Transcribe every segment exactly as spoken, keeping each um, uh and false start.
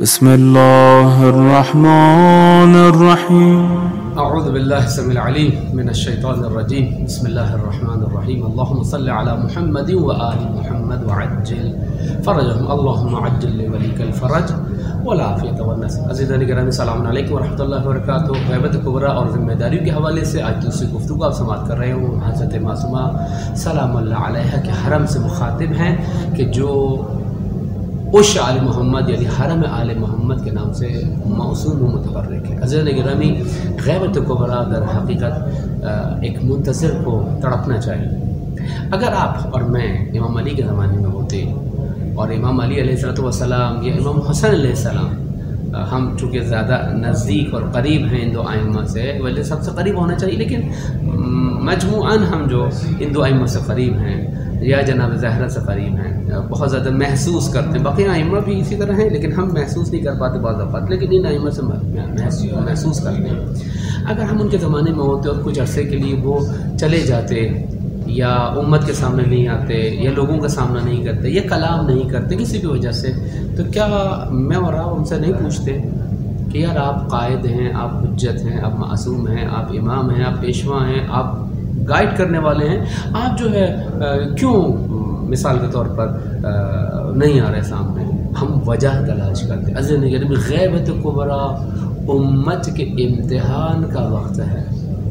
بسم اللہ الرحمن الرحیم اعوذ باللہ السمیع العلیم من الشیطان الرجیم بسم اللہ الرحمن الرحیم اللہم صل علی محمد و آل محمد وعجل فرجهم اللہم عجل لولیک الفرج والعافیت والنصر. عزیزان گرامی السلام علیکم ورحمۃ اللہ وبرکاتہ. غیبت کبریٰ اور ذمہ داریوں کے حوالے سے آج دوسری گفتگو آپ سماعت کر رہے ہوں. حضرت معصومہ سلام اللہ علیہ کے حرم سے مخاطب ہیں کہ جو عش آل محمد یعنی حرم آل محمد کے نام سے موسوم و متبرک ہے. عزیزان گرامی غیبت کبریٰ در حقیقت ایک منتظر کو تڑپنا چاہیے. اگر آپ اور میں امام علی کے زمانے میں ہوتے اور امام علی علیہ السلام یا امام حسن علیہ السلام، ہم چونکہ زیادہ نزدیک اور قریب ہیں ان دو ائمہ سے، وجہ سب سے قریب ہونا چاہیے، لیکن مجموعاً ہم جو ان دو ائمہ سے قریب ہیں یا جناب زہرا سے قریب ہیں، بہت زیادہ محسوس کرتے ہیں. باقی ائمہ بھی اسی طرح ہیں لیکن ہم محسوس نہیں کر پاتے بعض اوقات، لیکن ان ائمہ سے محسوس کرتے ہیں. اگر ہم ان کے زمانے میں ہوتے اور کچھ عرصے کے لیے وہ چلے جاتے یا امت کے سامنے نہیں آتے یا لوگوں کا سامنا نہیں کرتے یا کلام نہیں کرتے کسی بھی وجہ سے، تو کیا میں اور آپ ان سے نہیں پوچھتے کہ یار آپ قائد ہیں، آپ حجت ہیں، آپ معصوم ہیں، آپ امام ہیں، آپ پیشوا ہیں، آپ گائیڈ کرنے والے ہیں، آپ جو ہے کیوں مثال کے طور پر نہیں آ رہے سامنے؟ ہم وجہ تلاش کرتے. عزیزان غیبت کبریٰ امت کے امتحان کا وقت ہے.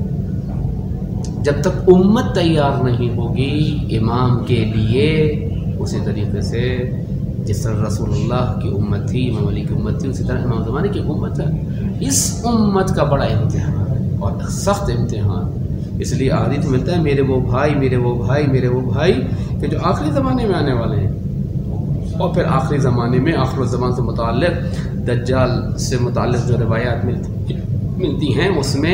جب تک امت تیار نہیں ہوگی امام کے لیے، اسی طریقے سے جس طرح رسول اللہ کی امت تھی، امام علی کی امت تھی، اسی طرح امام زمانے کی امت ہے. اس امت کا بڑا امتحان ہے اور سخت امتحان. اس لیے عادت ملتا ہے میرے وہ بھائی میرے وہ بھائی میرے وہ بھائی کہ جو آخری زمانے میں آنے والے ہیں. اور پھر آخری زمانے میں آخر الزمان سے متعلق دجال سے متعلق جو روایات ملتی ملتی ہیں اس میں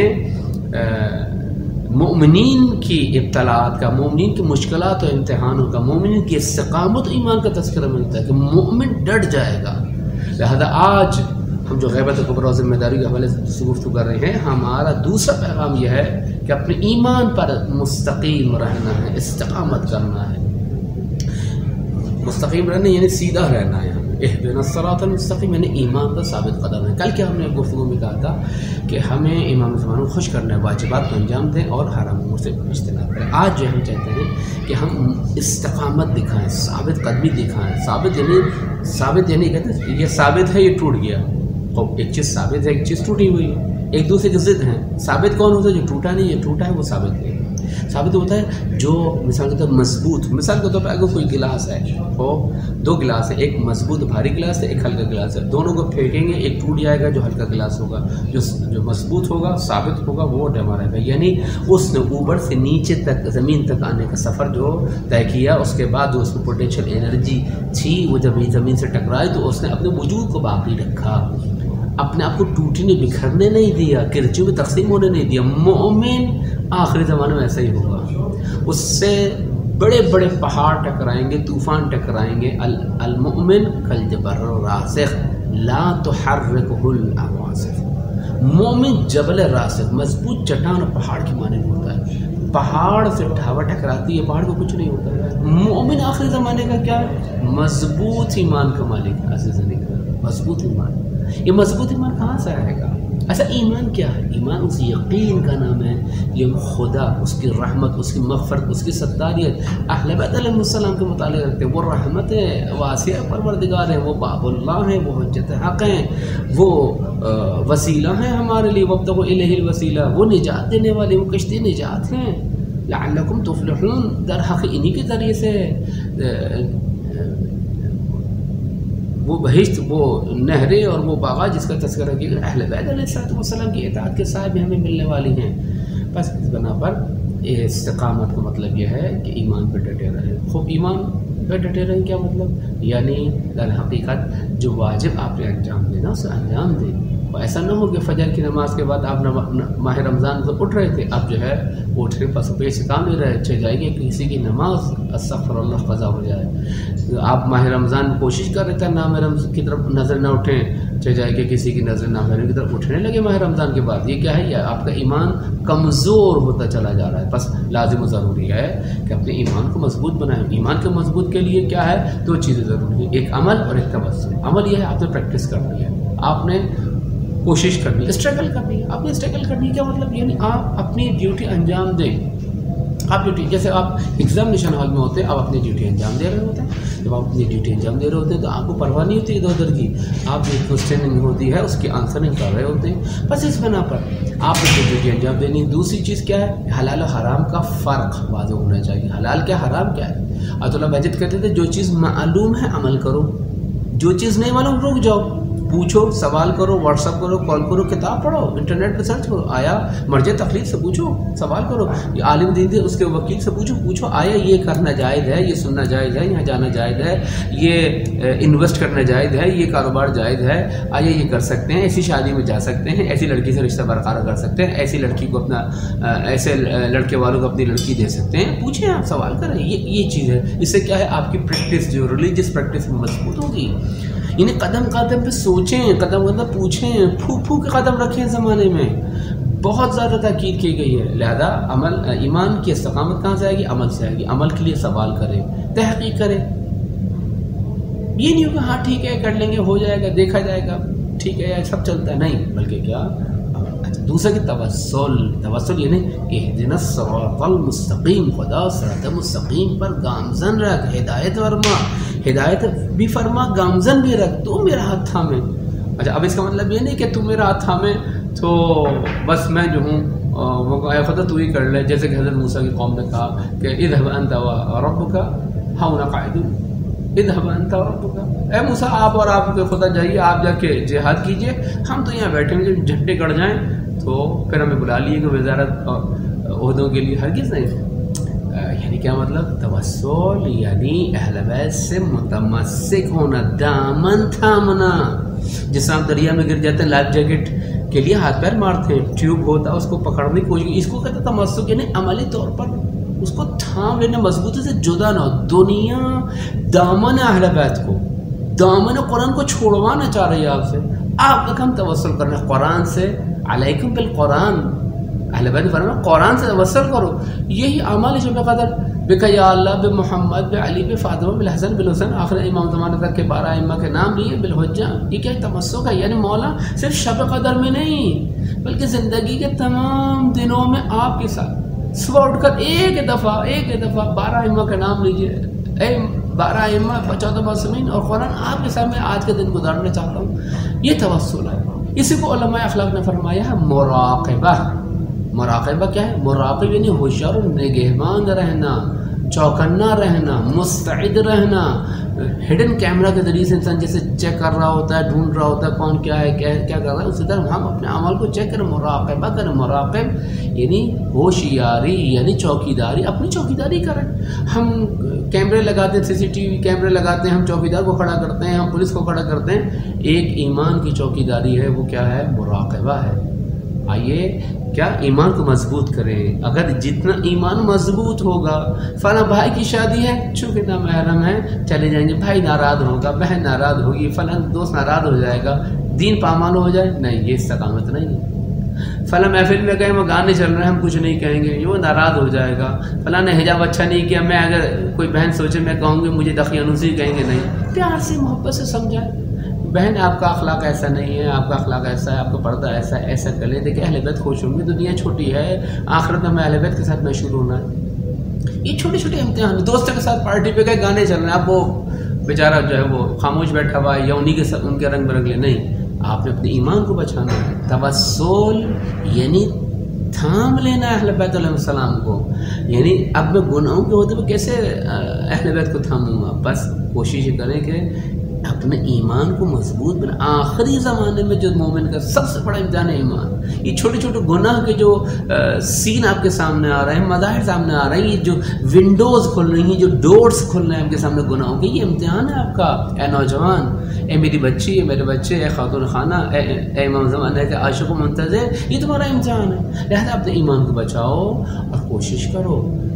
مومنین کی ابتلاءات کا، مومنین کی مشکلات و امتحانوں کا، مومنین کی استقامت و ایمان کا تذکرہ ملتا ہے کہ مومن ڈٹ جائے گا. لہذا آج ہم جو غیبت کبریٰ ذمہ داری کے حوالے سے گفتگو کر رہے ہیں، ہمارا دوسرا پیغام یہ ہے کہ اپنے ایمان پر مستقیم رہنا ہے، استقامت کرنا ہے. مستقیم رہنا یعنی سیدھا رہنا ہے. اہدنا الصراط المستقیم یعنی ایمان پر ثابت قدم ہے. کل کیا ہم نے گفتگو میں کہا تھا کہ ہمیں امام زمان کو خوش کرنے واجبات کو انجام دیں اور حرام امور سے اجتناب کریں. آج جو ہم چاہتے ہیں کہ ہم استقامت دکھائیں، ثابت قدمی دکھائیں. ثابت یعنی ثابت یعنی کہتے ہیں یہ ثابت ہے یہ ٹوٹ گیا. ایک چیز ثابت ہے ایک چیز ٹوٹی ہوئی ہے، ایک دوسرے کی ضد ہیں. ثابت کون ہوتا ہے؟ جو ٹوٹا نہیں، یہ ٹوٹا ہے وہ ثابت ہے. ثابت ہوتا ہے جو مثال کے طور پر مضبوط. مثال کے طور پر اگر کوئی گلاس ہے، وہ دو گلاس ہے، ایک مضبوط بھاری گلاس ہے، ایک ہلکا گلاس ہے. دونوں کو پھینکیں گے ایک ٹوٹ جائے گا، جو ہلکا گلاس ہوگا. جو جو مضبوط ہوگا ثابت ہوگا وہ ڈما رہے گا. یعنی اس نے اوپر سے نیچے تک زمین تک آنے کا سفر جو طے کیا، اس کے بعد جو اس کو پوٹینشیل انرجی تھی وہ جب زمین سے ٹکرائی تو اس نے اپنے وجود کو باقی رکھا، اپنے آپ کو ٹوٹنے بکھرنے نہیں دیا، کرچیوں میں تقسیم ہونے نہیں دیا. مومن آخری زمانے میں ایسا ہی ہوگا. اس سے بڑے بڑے پہاڑ ٹکرائیں گے، طوفان ٹکرائیں گے. المؤمن کالجبل الراسخ لا تحرکہ العواصف. مومن جبل راسخ مضبوط چٹان اور پہاڑ کی مانند ہوتا ہے. پہاڑ سے ہوا ٹکراتی ہے، پہاڑ کو کچھ نہیں ہوتا. مومن آخری زمانے کا کیا ہے؟ مضبوط ایمان کا مالک. عزیزان مضبوط ایمان. یہ مضبوط ایمان کہاں سے آئے گا؟ ایسا ایمان کیا ہے؟ ایمان اس یقین کا نام ہے یہ خدا، اس کی رحمت، اس کی مغفرت، اس کی ستاریت. اہل بیت علیہ السلام کے متعلق رکھتے ہیں وہ رحمت واسعہ پروردگار ہیں، وہ باب اللہ ہیں، وہ حجت حق ہیں، وہ وسیلہ ہیں ہمارے لیے. وابتغوا الیہ الوسیلہ، وہ نجات دینے والے، وہ کشتی نجات ہیں. لعلکم تفلحون، در حق انہی کے ذریعے سے وہ بہشت، وہ نہریں اور وہ باغات جس کا تذکرہ کیا اہل بیت علیہ السلام کی اطاعت کے ساتھ بھی ہمیں ملنے والی ہیں. بس اس بنا پر استقامت کا مطلب یہ ہے کہ ایمان پہ ڈٹے رہے. خوب ایمان پہ ڈٹے رہیں کیا مطلب؟ یعنی در حقیقت جو واجب آپ نے انجام دینا اسے انجام دیں. ایسا نہ ہو کہ فجر کی نماز کے بعد آپ ماہ رمضان کو اٹھ رہے تھے، اب جو ہے اٹھ رہے پس پیش سے کام نہیں رہے، چل جائے گی کسی کی نماز استغفر اللہ قضا ہو جائے. آپ ماہ رمضان میں کوشش کر رہے تھے نام رمضان کی طرف نظر نہ اٹھیں، جائے کہ کسی کی نظر نامحرم کی طرف اٹھنے لگے ماہ رمضان کے بعد، یہ کیا ہے؟ یہ آپ کا ایمان کمزور ہوتا چلا جا رہا ہے. بس لازم و ضروری ہے کہ اپنے ایمان کو مضبوط بنائیں. ایمان کے مضبوط کے لیے کیا ہے؟ دو چیزیں ضروری ہیں، ایک عمل اور ایک توسل. عمل یہ ہے آپ نے پریکٹس کرنی ہے، آپ نے کوشش کرنی ہے، اسٹرگل کرنی ہے. آپ نے اسٹرگل کرنی ہے کیا مطلب؟ یعنی آپ اپنی ڈیوٹی انجام دیں. آپ ڈیوٹی جیسے آپ ایگزامینیشن ہال میں ہوتے ہیں، آپ اپنی ڈیوٹی انجام دے رہے ہوتے ہیں. جب آپ اپنی ڈیوٹی انجام دے رہے ہوتے ہیں تو آپ کو پرواہ نہیں ہوتی ادھر ادھر کی. آپ جو کوشچننگ ہوتی ہے اس کی آنسرنگ کر رہے ہوتے ہیں. بس اس بنا پر آپ اپنی ڈیوٹی انجام دینی. دوسری چیز کیا ہے؟ حلال و حرام کا فرق واضح ہونا چاہیے. حلال کیا، حرام کیا ہے. آیت اللہ مجید کہتے تھے جو چیز معلوم ہے عمل کرو، جو چیز نہیں معلوم رک جاؤ، پوچھو، سوال کرو، واٹس ایپ کرو، کال کرو، کتاب پڑھو، انٹرنیٹ پہ سرچ کرو. آیا مرجع تقلید سے پوچھو، سوال کرو. یہ عالم دین تھے اس کے وکیل سے پوچھو پوچھو آیا یہ کرنا جائز ہے، یہ سننا جائز ہے، یہاں جانا جائز ہے، یہ انویسٹ کرنا جائز ہے، یہ کاروبار جائز ہے، آیا یہ کر سکتے ہیں، ایسی شادی میں جا سکتے ہیں، ایسی لڑکی سے رشتہ برقرار کر سکتے ہیں، ایسی لڑکی کو اپنا ایسے لڑکے والوں کو اپنی لڑکی دے سکتے ہیں. پوچھیں، آپ سوال کریں. یہ یہ چیز ہے. اس سے کیا ہے؟ آپ کی پریکٹس جو ریلیجیس پریکٹس میں مضبوط ہوگی. یعنی قدم قدم پہ سوچیں، قدم قدم پوچھیں، پھو پھو کے قدم رکھیں. زمانے میں بہت زیادہ تاکید کی گئی ہے. لہذا عمل، ایمان کی استقامت کہاں سے آئے گی؟ عمل سے آئے گی. عمل کے لیے سوال کریں، تحقیق کریں. یہ نہیں ہوگا ہاں ٹھیک ہے کر لیں گے، ہو جائے گا، دیکھا جائے گا، ٹھیک ہے سب چلتا ہے. نہیں، بلکہ کیا؟ دوسرے کی توسل. توسل یعنی اہدنا الصراط المستقیم، خدا صراط مستقیم پر گامزن رکھ، ہدایت فرما. ہدایت بھی فرما، گامزن بھی رکھ. تو میرا ہاتھ تھامے. اچھا، اب اس کا مطلب یہ نہیں کہ تو میرا ہاتھ تھامے تو بس میں جو ہوں وہ اے خدا تو ہی کر لے. جیسے کہ حضرت موسیٰ کی قوم نے کہا کہ اذهب انت وربک هؤلاء قاعدون، اذهب انت وربک. اے موسیٰ آپ اور آپ کے خدا جائیے، آپ جا کے جہاد کیجئے، ہم تو یہاں بیٹھے ہوئے. جب جھنڈے گڑ جائیں تو پھر ہمیں بلا لیے کہ وزارت عہدوں کے لیے. ہرگز نہیں. یعنی کیا مطلب؟ توسل یعنی اہل بیت سے متمسک ہونا، دامن تھامنا. جس طرح آپ دریا میں گر جاتے ہیں، لائف جیکٹ کے لیے ہاتھ پیر مارتے ہیں، ٹیوب ہوتا ہے اس کو پکڑنے کی کوشش. اس کو کہتے ہیں تمسک، یعنی عملی طور پر اس کو تھام لینا، مضبوطی سے جدا نہ ہو. دنیا دامن اہل بیت کو، دامن قرآن کو چھوڑوانا چاہ رہی ہے آپ سے. آپ تک ہم توسل کرنا قرآن سے. علیکم بالقرآن، اہل بیت فرمایا قرآن سے توسل کرو. یہی اعمال جو بقدر بکا یا اللہ، بے محمد، بے علی، بے فاطمہ، بالحسن، بالحسین، آخر امام زمانہ تک کے بارہ ائمہ کے نام لیے بالحجہ. یہ کیا تمسک ہے؟ یعنی مولا صرف شب قدر میں نہیں بلکہ زندگی کے تمام دنوں میں آپ کے ساتھ. صبح اٹھ کر ایک دفعہ ایک دفعہ بارہ ائمہ کا نام لیجیے. اے بارہ ائمہ، چودہ معصومین اور قرآن، آپ کے سامنے آج کے دن گزارنا چاہتا ہوں. یہ توسل ہے. اسی کو علماء اخلاق نے فرمایا ہے مراقبہ. مراقبہ کیا ہے؟ مراقب یعنی ہوشیار و نگہبان رہنا، چوکنا رہنا، مستعد رہنا. ہڈن کیمرہ کے ذریعے سے انسان جیسے چیک کر رہا ہوتا ہے، ڈھونڈ رہا ہوتا ہے کون کیا ہے، کیا کیا کر رہا ہے، اسی طرح ہم اپنے اعمال کو چیک کریں، مراقبہ کریں. مراقب یعنی ہوشیاری، یعنی چوکیداری. اپنی چوکیداری کریں. ہم کیمرے لگاتے ہیں، سی سی ٹی وی کیمرے لگاتے ہیں، ہم چوکیدار کو کھڑا کرتے ہیں، ہم پولیس کو کھڑا کرتے ہیں. ایک ایمان کی چوکیداری ہے، وہ کیا ہے؟ مراقبہ ہے. آئیے کیا ایمان کو مضبوط کریں. اگر جتنا ایمان مضبوط ہوگا، فلاں بھائی کی شادی ہے، چونکہ نہ محرم ہے، چلے جائیں گے، بھائی ناراض ہوگا، بہن ناراض ہوگی، فلاں دوست ناراض ہو جائے گا، دین پامال ہو جائے. نہیں، یہ استقامت نہیں ہے. فلاں محفل میں گئے، وہ گانے چل رہے ہیں، ہم کچھ نہیں کہیں گے، یہ وہ ناراض ہو جائے گا. فلاں نے حجاب اچھا نہیں کیا، میں اگر کوئی بہن سوچے میں کہوں گی مجھے دقیانوسی کہیں گے. نہیں، پیار سے محبت سے سمجھائیں. بہن آپ کا اخلاق ایسا نہیں ہے، آپ کا اخلاق ایسا ہے، آپ کا پردہ ایسا ہے، ایسا کر لیں. دیکھیں اہل بیت خوش ہوں گے. دنیا چھوٹی ہے، آخرت میں اہل بیت کے ساتھ مشہور ہونا ہے. یہ چھوٹے چھوٹے امتحان. دوستوں کے ساتھ پارٹی پہ گئے، گانے چل رہے ہیں، آپ وہ بیچارہ جو ہے وہ خاموش بیٹھا ہوا ہے یا انہیں کے ساتھ ان کے رنگ برنگ لے. نہیں، آپ نے اپنے ایمان کو بچانا ہے. توسل یعنی تھام لینا اہل بیت علیہ السلام کو. یعنی اب میں گناہوں کے ہوتے ہوئے کیسے اہل بیت کو تھاموں گا؟ بس کوشش کریں کہ اپنے ایمان کو مضبوط بنا. آخری زمانے میں جو مومن کا سب سے بڑا امتحان ہے ایمان. یہ چھوٹے چھوٹے گناہ کے جو سین آپ کے سامنے آ رہے ہیں، مظاہر سامنے آ رہے ہیں، یہ جو ونڈوز کھل رہی ہیں، جو ڈورز کھل رہے ہیں آپ کے سامنے گناہوں کے، یہ امتحان ہے آپ کا. اے نوجوان، اے میری بچی، اے میرے بچے، اے خاتون خانہ، اے اے امام زمانہ کے عاشق و منتظر، یہ تمہارا امتحان ہے. لہذا اپنے ایمان کو بچاؤ اور کوشش کرو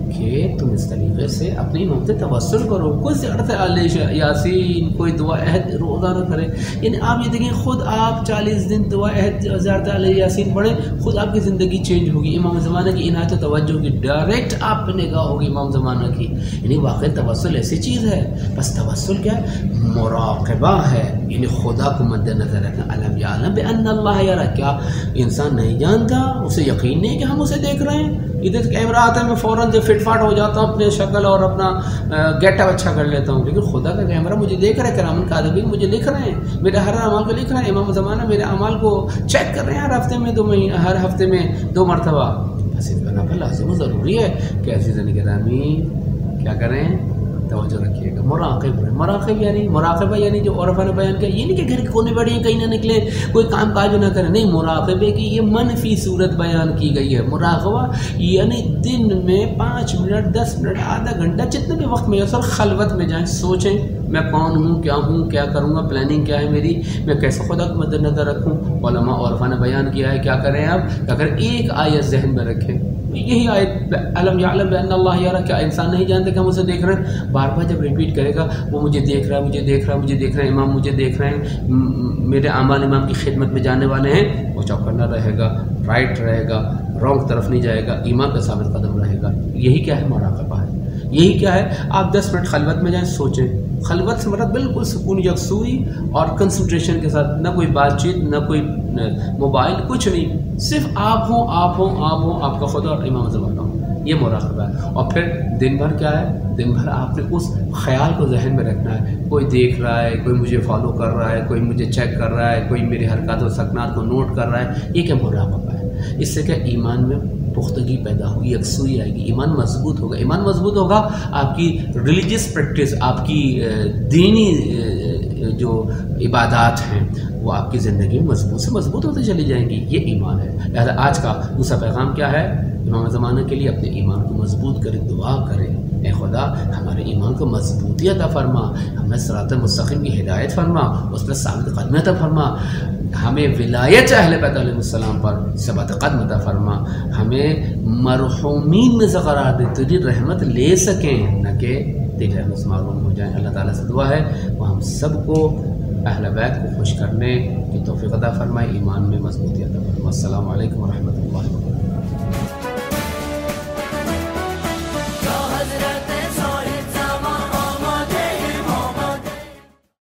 کہ تم اس طریقے سے اپنی امام سے توسل کرو. کوئی زیارت علیہ یاسین، کوئی دعا عہد روزانہ کرے. یعنی آپ یہ دیکھیں خود آپ چالیس دن دعا عہد زیارت علیہ یاسین پڑھیں، خود آپ کی زندگی چینج ہوگی. امام زمانہ کی عنایت و توجہ ہوگی، ڈائریکٹ آپ پہ نگاہ ہوگی امام زمانہ کی. یعنی واقعی توسل ایسی چیز ہے. بس توسل کیا ہے؟ مراقبہ ہے. یعنی خدا کو مد نظر رکھنا. علم یعلم بان اللہ یرا. کیا انسان نہیں جانتا، اسے یقین نہیں کہ ہم اسے دیکھ رہے ہیں؟ ادھر کیمرہ آتا ہے میں فوراً جو فٹ فاٹ ہو جاتا ہوں، اپنے شکل اور اپنا گیٹ اپ اچھا کر لیتا ہوں. لیکن خدا کا کیمرہ مجھے دیکھ رہا ہے، کرامن کاتبین مجھے لکھ رہے ہیں، میرے ہر اعمال کو لکھ رہے ہیں. امام زمانہ میرے اعمال کو چیک کر رہے ہیں ہر ہفتے میں دو مہینے ہر ہفتے میں دو مرتبہ. بس اس بنا پر لازم و ضروری ہے کہ عزیزان گرامی کیا کریں؟ توجہ رکھیے گا. مراقب مراقب یعنی مراقبہ یعنی جو عرفا نے بیان کیا، یہ نہیں کہ گھر کے کونے بیٹھے کہیں نہ نکلے، کوئی کام کاج نہ کریں. نہیں، مراقبے کی یہ منفی صورت بیان کی گئی ہے. مراقبہ یعنی دن میں پانچ منٹ دس منٹ آدھا گھنٹہ جتنے بھی وقت میسر خلوت میں جائیں، سوچیں میں کون ہوں، کیا ہوں، کیا کروں گا، پلاننگ کیا ہے میری، میں کیسے خدا کو مد نظر رکھوں. علماء عرفا نے بیان کیا ہے کیا کریں آپ، کیا کریں؟ ایک آیت ذہن میں رکھیں. یہی آیت علم یعلم بان اللہ یرا. کیا انسان نہیں جانتے کہ ہم اسے دیکھ رہے ہیں؟ بار بار جب ریپیٹ کرے گا وہ مجھے دیکھ رہا ہے، مجھے دیکھ رہا ہے، مجھے دیکھ رہا ہے، امام مجھے دیکھ رہے ہیں، میرے اعمال امام کی خدمت میں جانے والے ہیں، وہ چوکنا رہے گا، رائٹ رہے گا، رانگ طرف نہیں جائے گا، ایمان کا ثابت قدم رہے گا. یہی کیا ہے؟ مراقبہ ہے. یہی کیا ہے؟ آپ دس منٹ خلوت میں جائیں، سوچیں. خلوت سے مراد بالکل سکون یکسوئی اور کنسنٹریشن کے ساتھ، نہ کوئی بات چیت، نہ کوئی موبائل، کچھ نہیں، صرف آپ ہوں آپ ہوں آپ ہوں آپ کا خدا اور امام زمانہ ہوں. یہ مراقبہ ہے. اور پھر دن بھر کیا ہے؟ دن بھر آپ نے اس خیال کو ذہن میں رکھنا ہے، کوئی دیکھ رہا ہے، کوئی مجھے فالو کر رہا ہے، کوئی مجھے چیک کر رہا ہے، کوئی میری حرکات و سکنات کو نوٹ کر رہا ہے. یہ کیا مراقبہ ہے؟ اس سے کیا ایمان میں پختگی پیدا ہوگی، یکسوئی آئے گی، ایمان مضبوط ہوگا. ایمان مضبوط ہوگا، آپ کی ریلیجیس پریکٹس، آپ کی دینی جو عبادات ہیں وہ آپ کی زندگی میں مضبوط سے مضبوط ہوتے چلی جائیں گی. یہ ایمان ہے. لہذا آج کا دوسرا پیغام کیا ہے؟ امام زمانہ کے لیے اپنے ایمان کو مضبوط کریں، دعا کریں، اے خدا ہمارے ایمان کو مضبوطی عطا فرما، ہمیں صراط مستقیم کی ہدایت فرما، اس پر ثابت قدمی عطا فرما، ہمیں ولایت اہل بیت علیہ السلام پر ثبات قدم عطا فرما، ہمیں مرحومین میں سے قرار دے، تیری رحمت لے سکیں، نہ کہ تیری رحمت سے محروم ہو جائیں. اللہ تعالیٰ سے دعا ہے وہ ہم سب کو اہل بیت کو خوش کرنے کی توفیق عطا فرمائے، ایمان میں مضبوطی عطا فرمائے. السلام علیکم ورحمۃ اللہ وبرکاتہ.